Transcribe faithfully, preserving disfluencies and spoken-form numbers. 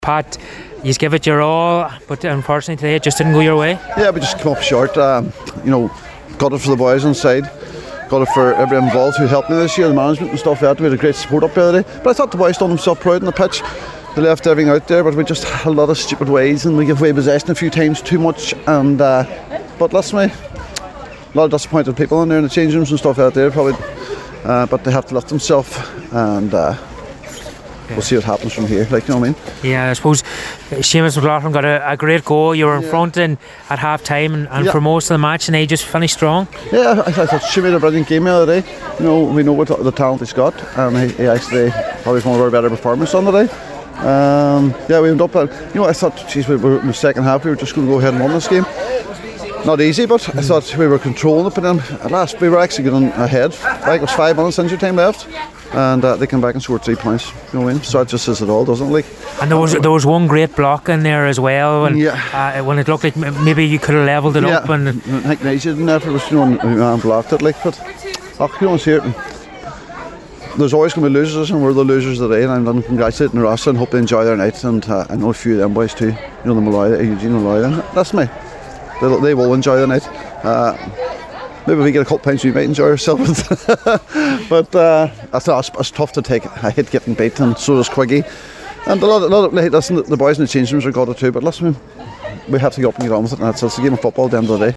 Pat, you give it your all, but unfortunately today it just didn't go your way. Yeah, we just came up short. Um, you know, got it for the boys inside, got it for everyone involved who helped me this year, the management and stuff. We had, we had a great support up there today. But I thought the boys done themselves proud on the pitch. They left everything out there, but we just had a lot of stupid ways and we gave away possession a few times too much. And uh, but listen, me, a lot of disappointed people in there in the change rooms and stuff out there probably. Uh, but they have to lift themselves and. Uh, We'll see what happens from here, like, you know what I mean? Yeah, I suppose Seamus McLaughlin got a, a great goal. You were in yeah. front and at half time and, and yeah. for most of the match, and they just finished strong. Yeah, I, I thought she made a brilliant game the other day. You know, we know what the talent he's got, and he, he actually probably one of our better performances on the day. Um, yeah, we ended up, uh, you know, I thought, geez, we were in the second half, we were just going to go ahead and win this game. Not easy, but I thought we were controlling it, but then at last we were actually getting ahead. I think it was five minutes injury time left. And uh, they came back and scored three points. You know what I mean? So it just says it all, doesn't it? Like, and there was there was one great block in there as well. When, yeah. uh, when it looked like maybe you could have levelled it yeah. up. And I think Nigel didn't ever was, you know, and blocked it. Like, but oh, you don't see it. There's always going to be losers, and we're the losers today. And I'm done congratulating the roster and hope they enjoy their night. And uh, I know a few of them boys too. You know the Malloy, Eugene Malloy. That's me. They, they will enjoy the night. Uh, Maybe if we get a couple of points, we might enjoy ourselves. But uh, I thought it was tough to take. I hate getting beat, and so does Quiggy. And a lot of, lot of listen, the boys in the change rooms are got it too. But listen, we have to get up and get on with it, and that's it's a game of football at the end of the day.